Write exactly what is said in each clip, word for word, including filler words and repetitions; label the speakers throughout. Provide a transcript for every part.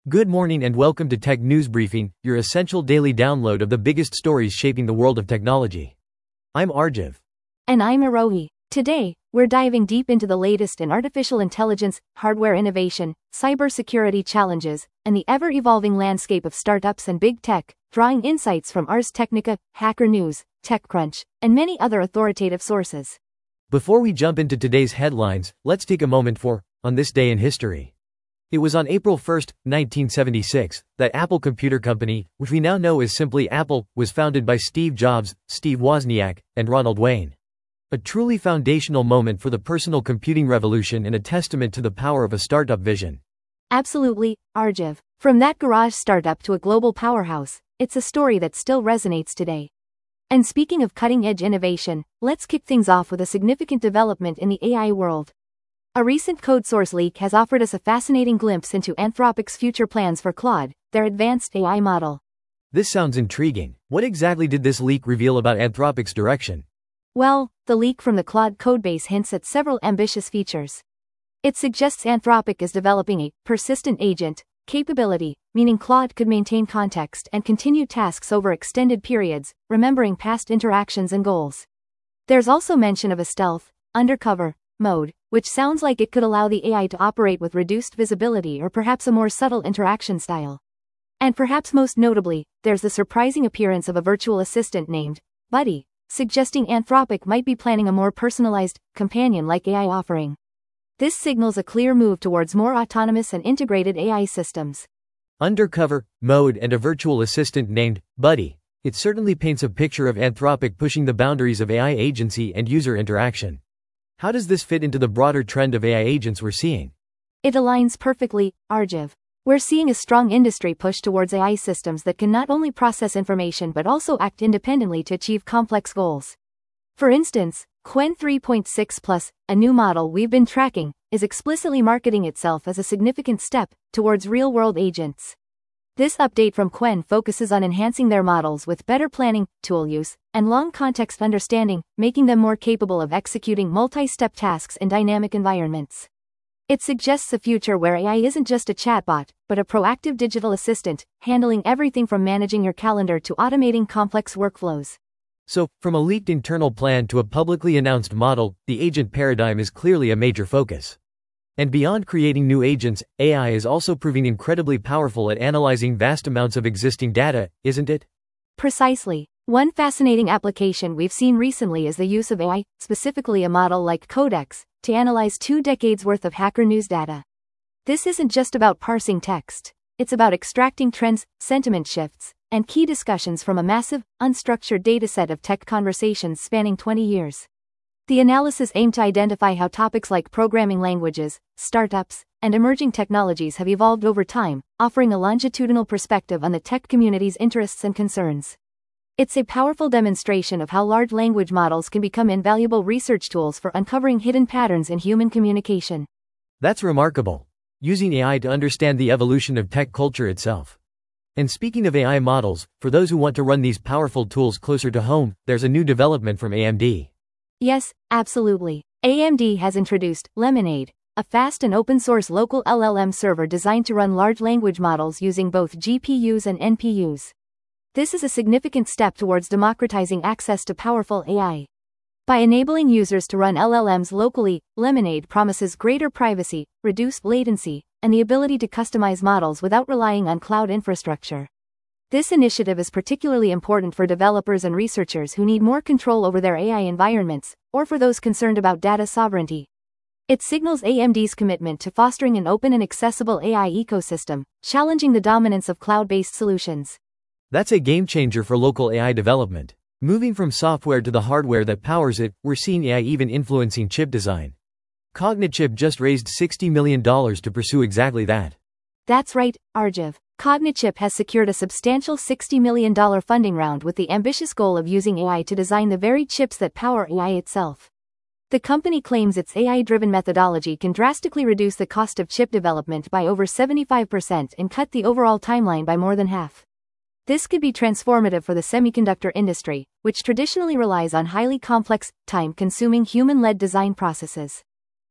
Speaker 1: Good morning and welcome to Tech News Briefing, your essential daily download of the biggest stories shaping the world of technology. I'm Arjiv.
Speaker 2: And I'm Arohi. Today, we're diving deep into the latest in artificial intelligence, hardware innovation, cybersecurity challenges, and the ever-evolving landscape of startups and big tech, drawing insights from Ars Technica, Hacker News, TechCrunch, and many other authoritative sources.
Speaker 1: Before we jump into today's headlines, let's take a moment for, on this day in history. It was on April first, nineteen seventy-six, that Apple Computer Company, which we now know as simply Apple, was founded by Steve Jobs, Steve Wozniak, and Ronald Wayne. A truly foundational moment for the personal computing revolution and a testament to the power of a startup vision.
Speaker 2: Absolutely, Arjiv. From that garage startup to a global powerhouse, it's a story that still resonates today. And speaking of cutting-edge innovation, let's kick things off with a significant development in the A I world. A recent code source leak has offered us a fascinating glimpse into Anthropic's future plans for Claude, their advanced A I model.
Speaker 1: This sounds intriguing. What exactly did this leak reveal about Anthropic's direction?
Speaker 2: Well, the leak from the Claude codebase hints at several ambitious features. It suggests Anthropic is developing a persistent agent capability, meaning Claude could maintain context and continue tasks over extended periods, remembering past interactions and goals. There's also mention of a stealth, undercover mode, which sounds like it could allow the A I to operate with reduced visibility or perhaps a more subtle interaction style. And perhaps most notably, there's the surprising appearance of a virtual assistant named Buddy, suggesting Anthropic might be planning a more personalized, companion-like A I offering. This signals a clear move towards more autonomous and integrated A I systems.
Speaker 1: Undercover mode and a virtual assistant named Buddy. It certainly paints a picture of Anthropic pushing the boundaries of A I agency and user interaction. How does this fit into the broader trend of A I agents we're seeing?
Speaker 2: It aligns perfectly, Arjiv. We're seeing a strong industry push towards A I systems that can not only process information but also act independently to achieve complex goals. For instance, Qwen three point six Plus, a new model we've been tracking, is explicitly marketing itself as a significant step towards real-world agents. This update from Qwen focuses on enhancing their models with better planning, tool use, and long context understanding, making them more capable of executing multi-step tasks in dynamic environments. It suggests a future where A I isn't just a chatbot, but a proactive digital assistant, handling everything from managing your calendar to automating complex workflows.
Speaker 1: So, from a leaked internal plan to a publicly announced model, the agent paradigm is clearly a major focus. And beyond creating new agents, A I is also proving incredibly powerful at analyzing vast amounts of existing data, isn't it?
Speaker 2: Precisely. One fascinating application we've seen recently is the use of A I, specifically a model like Codex, to analyze two decades worth of Hacker News data. This isn't just about parsing text, it's about extracting trends, sentiment shifts, and key discussions from a massive, unstructured dataset of tech conversations spanning twenty years. The analysis aimed to identify how topics like programming languages, startups, and emerging technologies have evolved over time, offering a longitudinal perspective on the tech community's interests and concerns. It's a powerful demonstration of how large language models can become invaluable research tools for uncovering hidden patterns in human communication.
Speaker 1: That's remarkable. Using A I to understand the evolution of tech culture itself. And speaking of A I models, for those who want to run these powerful tools closer to home, there's a new development from A M D.
Speaker 2: Yes, absolutely. A M D has introduced Lemonade, a fast and open-source local L L M server designed to run large language models using both G P Us and N P Us. This is a significant step towards democratizing access to powerful A I. By enabling users to run L L Ms locally, Lemonade promises greater privacy, reduced latency, and the ability to customize models without relying on cloud infrastructure. This initiative is particularly important for developers and researchers who need more control over their A I environments, or for those concerned about data sovereignty. It signals A M D's commitment to fostering an open and accessible A I ecosystem, challenging the dominance of cloud-based solutions.
Speaker 1: That's a game changer for local A I development. Moving from software to the hardware that powers it, we're seeing A I even influencing chip design. Cognichip just raised sixty million dollars to pursue exactly that.
Speaker 2: That's right, Arjiv. Cognichip has secured a substantial sixty million dollars funding round with the ambitious goal of using A I to design the very chips that power A I itself. The company claims its A I-driven methodology can drastically reduce the cost of chip development by over seventy-five percent and cut the overall timeline by more than half. This could be transformative for the semiconductor industry, which traditionally relies on highly complex, time-consuming human-led design processes.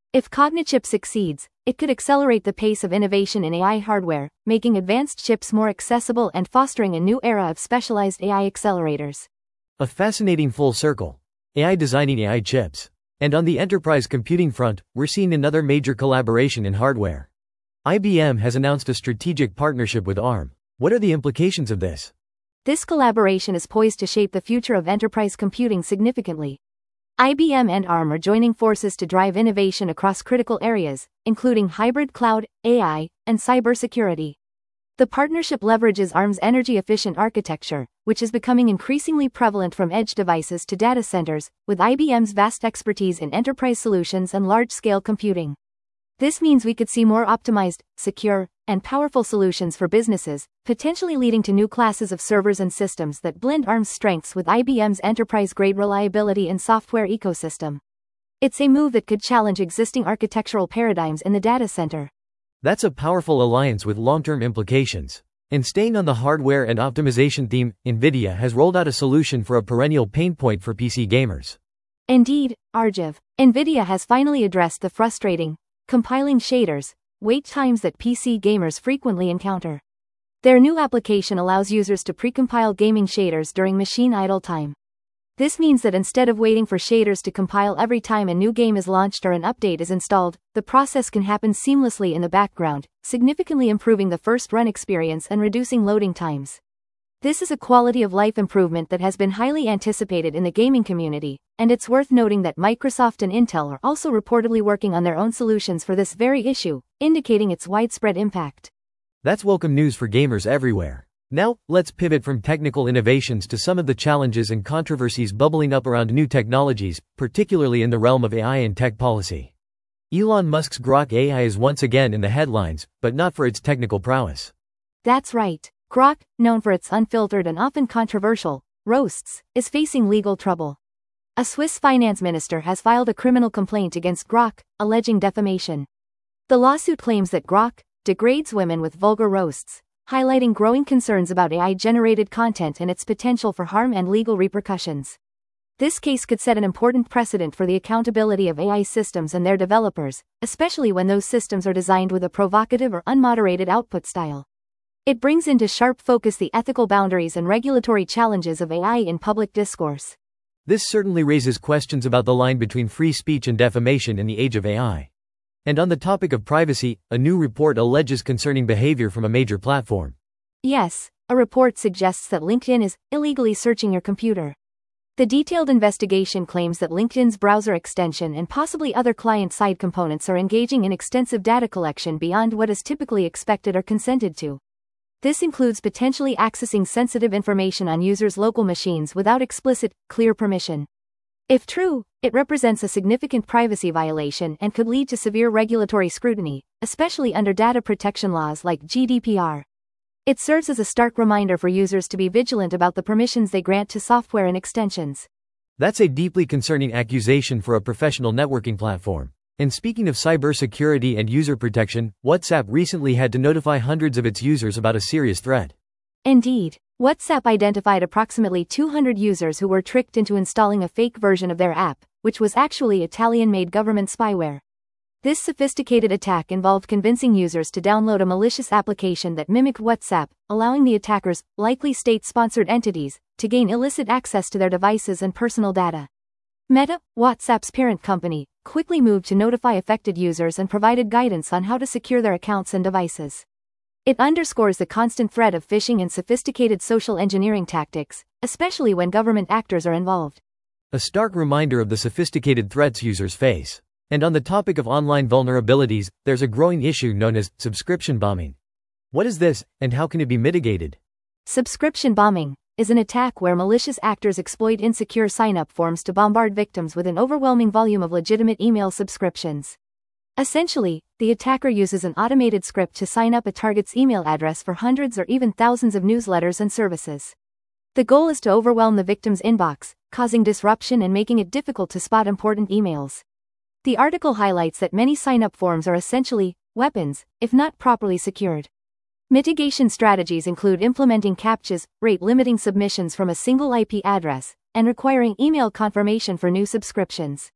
Speaker 2: If Cognichip succeeds, it could accelerate the pace of innovation in A I hardware, making advanced chips more accessible and fostering a new era of specialized A I accelerators.
Speaker 1: A fascinating full circle. A I designing A I chips. And on the enterprise computing front, we're seeing another major collaboration in hardware. I B M has announced a strategic partnership with ARM. What are the implications of this?
Speaker 2: This collaboration is poised to shape the future of enterprise computing significantly. I B M and ARM are joining forces to drive innovation across critical areas, including hybrid cloud, A I, and cybersecurity. The partnership leverages ARM's energy-efficient architecture, which is becoming increasingly prevalent from edge devices to data centers, with I B M's vast expertise in enterprise solutions and large-scale computing. This means we could see more optimized, secure, and powerful solutions for businesses, potentially leading to new classes of servers and systems that blend ARM's strengths with I B M's enterprise-grade reliability and software ecosystem. It's a move that could challenge existing architectural paradigms in the data center.
Speaker 1: That's a powerful alliance with long-term implications. And staying on the hardware and optimization theme, NVIDIA has rolled out a solution for a perennial pain point for P C gamers.
Speaker 2: Indeed, Arjiv, NVIDIA has finally addressed the frustrating, compiling shaders, wait times that P C gamers frequently encounter. Their new application allows users to precompile gaming shaders during machine idle time. This means that instead of waiting for shaders to compile every time a new game is launched or an update is installed, the process can happen seamlessly in the background, significantly improving the first run experience and reducing loading times. This is a quality of life improvement that has been highly anticipated in the gaming community, and it's worth noting that Microsoft and Intel are also reportedly working on their own solutions for this very issue, indicating its widespread impact.
Speaker 1: That's welcome news for gamers everywhere. Now, let's pivot from technical innovations to some of the challenges and controversies bubbling up around new technologies, particularly in the realm of A I and tech policy. Elon Musk's Grok A I is once again in the headlines, but not for its technical prowess.
Speaker 2: That's right. Grok, known for its unfiltered and often controversial roasts, is facing legal trouble. A Swiss finance minister has filed a criminal complaint against Grok, alleging defamation. The lawsuit claims that Grok degrades women with vulgar roasts, highlighting growing concerns about A I-generated content and its potential for harm and legal repercussions. This case could set an important precedent for the accountability of A I systems and their developers, especially when those systems are designed with a provocative or unmoderated output style. It brings into sharp focus the ethical boundaries and regulatory challenges of A I in public discourse.
Speaker 1: This certainly raises questions about the line between free speech and defamation in the age of A I. And on the topic of privacy, a new report alleges concerning behavior from a major platform.
Speaker 2: Yes, a report suggests that LinkedIn is illegally searching your computer. The detailed investigation claims that LinkedIn's browser extension and possibly other client-side components are engaging in extensive data collection beyond what is typically expected or consented to. This includes potentially accessing sensitive information on users' local machines without explicit, clear permission. If true, it represents a significant privacy violation and could lead to severe regulatory scrutiny, especially under data protection laws like G D P R. It serves as a stark reminder for users to be vigilant about the permissions they grant to software and extensions.
Speaker 1: That's a deeply concerning accusation for a professional networking platform. And speaking of cybersecurity and user protection, WhatsApp recently had to notify hundreds of its users about a serious threat.
Speaker 2: Indeed, WhatsApp identified approximately two hundred users who were tricked into installing a fake version of their app, which was actually Italian-made government spyware. This sophisticated attack involved convincing users to download a malicious application that mimicked WhatsApp, allowing the attackers, likely state-sponsored entities, to gain illicit access to their devices and personal data. Meta, WhatsApp's parent company, quickly moved to notify affected users and provided guidance on how to secure their accounts and devices. It underscores the constant threat of phishing and sophisticated social engineering tactics, especially when government actors are involved.
Speaker 1: A stark reminder of the sophisticated threats users face. And on the topic of online vulnerabilities, there's a growing issue known as subscription bombing. What is this, and how can it be mitigated?
Speaker 2: Subscription bombing is an attack where malicious actors exploit insecure sign-up forms to bombard victims with an overwhelming volume of legitimate email subscriptions. Essentially, the attacker uses an automated script to sign up a target's email address for hundreds or even thousands of newsletters and services. The goal is to overwhelm the victim's inbox, causing disruption and making it difficult to spot important emails. The article highlights that many sign-up forms are essentially weapons, if not properly secured. Mitigation strategies include implementing CAPTCHAs, rate-limiting submissions from a single I P address, and requiring email confirmation for new subscriptions.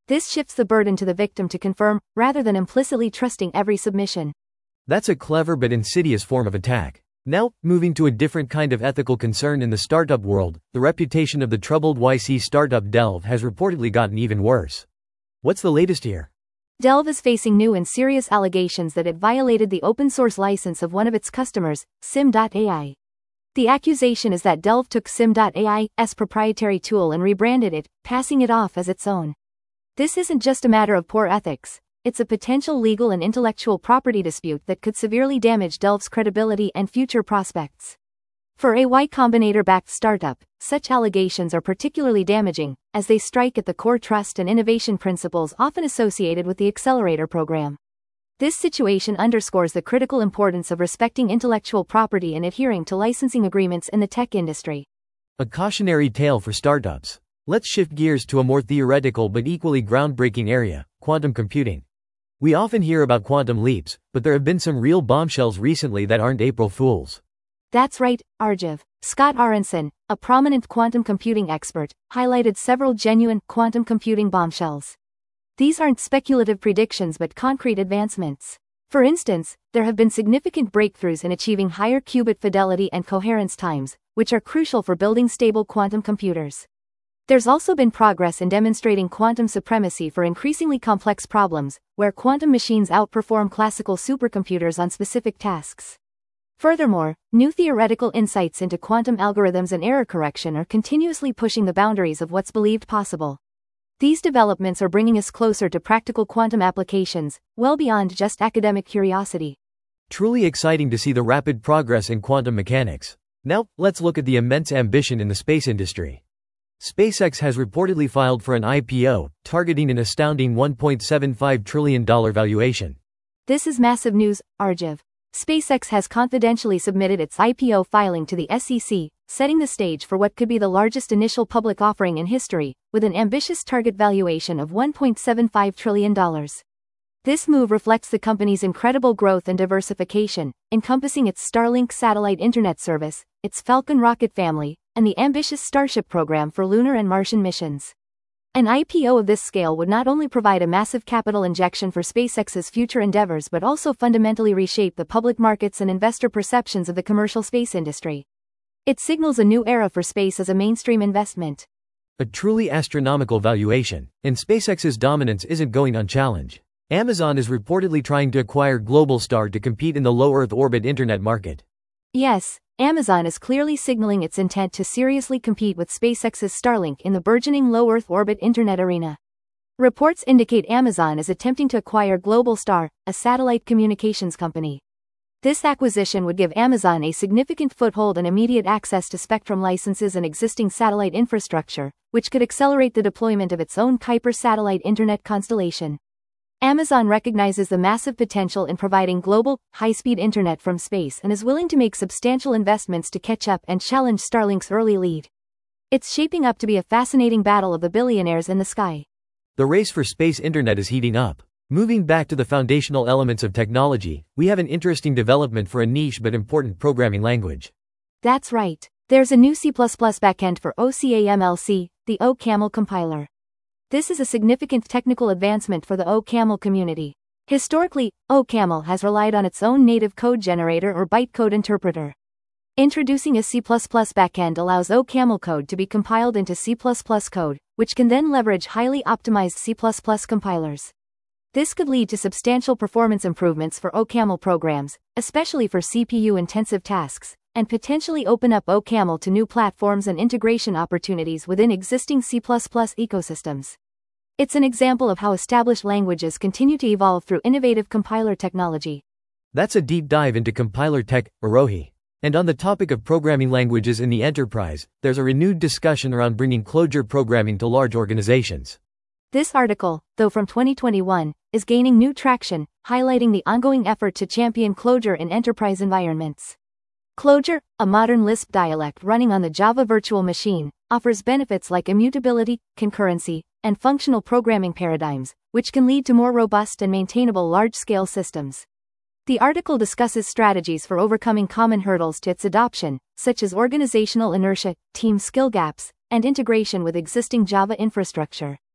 Speaker 2: This shifts the burden to the victim to confirm, rather than implicitly trusting every submission.
Speaker 1: That's a clever but insidious form of attack. Now, moving to a different kind of ethical concern in the startup world, the reputation of the troubled Y C startup Delve has reportedly gotten even worse. What's the latest here?
Speaker 2: Delve is facing new and serious allegations that it violated the open-source license of one of its customers, Sim dot A I. The accusation is that Delve took Sim dot A I's proprietary tool and rebranded it, passing it off as its own. This isn't just a matter of poor ethics, it's a potential legal and intellectual property dispute that could severely damage Delve's credibility and future prospects. For a Y Combinator-backed startup, such allegations are particularly damaging, as they strike at the core trust and innovation principles often associated with the accelerator program. This situation underscores the critical importance of respecting intellectual property and adhering to licensing agreements in the tech industry.
Speaker 1: A cautionary tale for startups. Let's shift gears to a more theoretical but equally groundbreaking area, quantum computing. We often hear about quantum leaps, but there have been some real bombshells recently that aren't April Fools.
Speaker 2: That's right, Arjiv. Scott Aronson, a prominent quantum computing expert, highlighted several genuine quantum computing bombshells. These aren't speculative predictions but concrete advancements. For instance, there have been significant breakthroughs in achieving higher qubit fidelity and coherence times, which are crucial for building stable quantum computers. There's also been progress in demonstrating quantum supremacy for increasingly complex problems, where quantum machines outperform classical supercomputers on specific tasks. Furthermore, new theoretical insights into quantum algorithms and error correction are continuously pushing the boundaries of what's believed possible. These developments are bringing us closer to practical quantum applications, well beyond just academic curiosity.
Speaker 1: Truly exciting to see the rapid progress in quantum mechanics. Now, let's look at the immense ambition in the space industry. SpaceX has reportedly filed for an I P O, targeting an astounding one point seven five trillion dollars valuation.
Speaker 2: This is massive news, Arjiv. SpaceX has confidentially submitted its I P O filing to the S E C, setting the stage for what could be the largest initial public offering in history, with an ambitious target valuation of one point seven five trillion dollars. This move reflects the company's incredible growth and diversification, encompassing its Starlink satellite internet service, its Falcon rocket family, and the ambitious Starship program for lunar and Martian missions. An I P O of this scale would not only provide a massive capital injection for SpaceX's future endeavors but also fundamentally reshape the public markets and investor perceptions of the commercial space industry. It signals a new era for space as a mainstream investment.
Speaker 1: A truly astronomical valuation, and SpaceX's dominance isn't going unchallenged. Amazon is reportedly trying to acquire Globalstar to compete in the low Earth orbit internet market.
Speaker 2: Yes, Amazon is clearly signaling its intent to seriously compete with SpaceX's Starlink in the burgeoning low Earth orbit internet arena. Reports indicate Amazon is attempting to acquire Globalstar, a satellite communications company. This acquisition would give Amazon a significant foothold and immediate access to spectrum licenses and existing satellite infrastructure, which could accelerate the deployment of its own Kuiper satellite internet constellation. Amazon recognizes the massive potential in providing global, high-speed internet from space and is willing to make substantial investments to catch up and challenge Starlink's early lead. It's shaping up to be a fascinating battle of the billionaires in the sky.
Speaker 1: The race for space internet is heating up. Moving back to the foundational elements of technology, we have an interesting development for a niche but important programming language.
Speaker 2: That's right. There's a new C plus plus backend for OCaml, the OCaml compiler. This is a significant technical advancement for the OCaml community. Historically, OCaml has relied on its own native code generator or bytecode interpreter. Introducing a C plus plus backend allows OCaml code to be compiled into C plus plus code, which can then leverage highly optimized C plus plus compilers. This could lead to substantial performance improvements for OCaml programs, especially for C P U-intensive tasks, and potentially open up OCaml to new platforms and integration opportunities within existing C plus plus ecosystems. It's an example of how established languages continue to evolve through innovative compiler technology.
Speaker 1: That's a deep dive into compiler tech, Arohi. And on the topic of programming languages in the enterprise, there's a renewed discussion around bringing Clojure programming to large organizations.
Speaker 2: This article, though from twenty twenty-one, is gaining new traction, highlighting the ongoing effort to champion Clojure in enterprise environments. Clojure, a modern Lisp dialect running on the Java Virtual Machine, offers benefits like immutability, concurrency, and functional programming paradigms, which can lead to more robust and maintainable large-scale systems. The article discusses strategies for overcoming common hurdles to its adoption, such as organizational inertia, team skill gaps, and integration with existing Java infrastructure.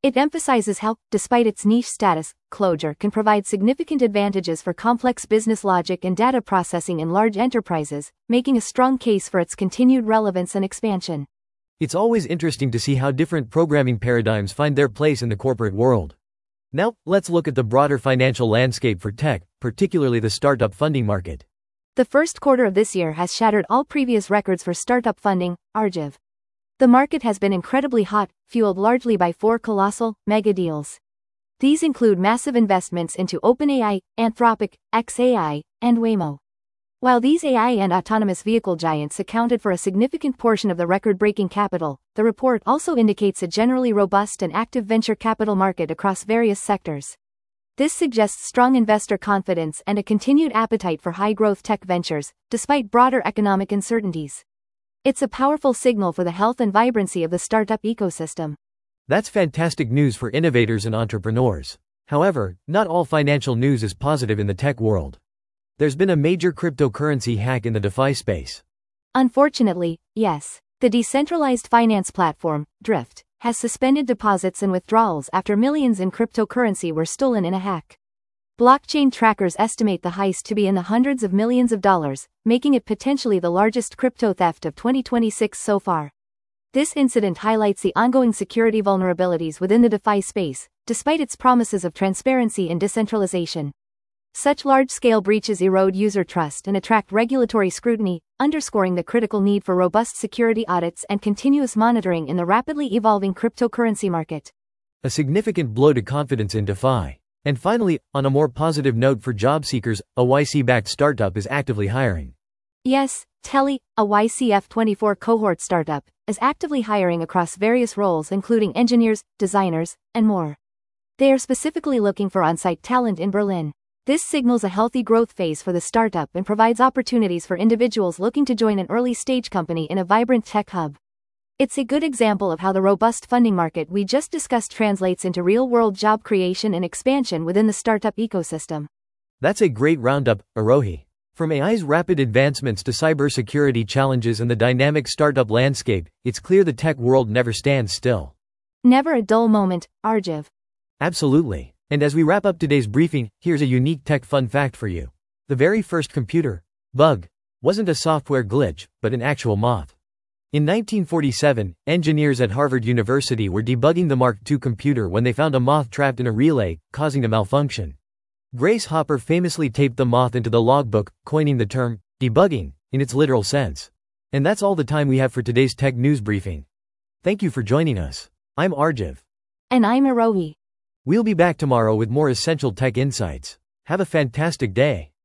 Speaker 2: It emphasizes how, despite its niche status, Clojure can provide significant advantages for complex business logic and data processing in large enterprises, making a strong case for its continued relevance and expansion.
Speaker 1: It's always interesting to see how different programming paradigms find their place in the corporate world. Now, let's look at the broader financial landscape for tech, particularly the startup funding market.
Speaker 2: The first quarter of this year has shattered all previous records for startup funding, Arjiv. The market has been incredibly hot, fueled largely by four colossal, mega deals. These include massive investments into OpenAI, Anthropic, xAI, and Waymo. While these A I and autonomous vehicle giants accounted for a significant portion of the record-breaking capital, the report also indicates a generally robust and active venture capital market across various sectors. This suggests strong investor confidence and a continued appetite for high-growth tech ventures, despite broader economic uncertainties. It's a powerful signal for the health and vibrancy of the startup ecosystem.
Speaker 1: That's fantastic news for innovators and entrepreneurs. However, not all financial news is positive in the tech world. There's been a major cryptocurrency hack in the DeFi space.
Speaker 2: Unfortunately, yes. The decentralized finance platform, Drift, has suspended deposits and withdrawals after millions in cryptocurrency were stolen in a hack. Blockchain trackers estimate the heist to be in the hundreds of millions of dollars, making it potentially the largest crypto theft of twenty twenty-six so far. This incident highlights the ongoing security vulnerabilities within the DeFi space, despite its promises of transparency and decentralization. Such large-scale breaches erode user trust and attract regulatory scrutiny, underscoring the critical need for robust security audits and continuous monitoring in the rapidly evolving cryptocurrency market.
Speaker 1: A significant blow to confidence in DeFi. And finally, on a more positive note for job seekers, a Y C-backed startup is actively hiring.
Speaker 2: Yes, Telly, a Y C F twenty-four cohort startup, is actively hiring across various roles including engineers, designers, and more. They are specifically looking for on-site talent in Berlin. This signals a healthy growth phase for the startup and provides opportunities for individuals looking to join an early-stage company in a vibrant tech hub. It's a good example of how the robust funding market we just discussed translates into real-world job creation and expansion within the startup ecosystem.
Speaker 1: That's a great roundup, Arohi. From A I's rapid advancements to cybersecurity challenges and the dynamic startup landscape, it's clear the tech world never stands still.
Speaker 2: Never a dull moment, Arjiv.
Speaker 1: Absolutely. And as we wrap up today's briefing, here's a unique tech fun fact for you. The very first computer, bug, wasn't a software glitch, but an actual moth. In nineteen forty-seven, engineers at Harvard University were debugging the Mark two computer when they found a moth trapped in a relay, causing a malfunction. Grace Hopper famously taped the moth into the logbook, coining the term, debugging, in its literal sense. And that's all the time we have for today's tech news briefing. Thank you for joining us. I'm Arjiv.
Speaker 2: And I'm Arohi.
Speaker 1: We'll be back tomorrow with more essential tech insights. Have a fantastic day.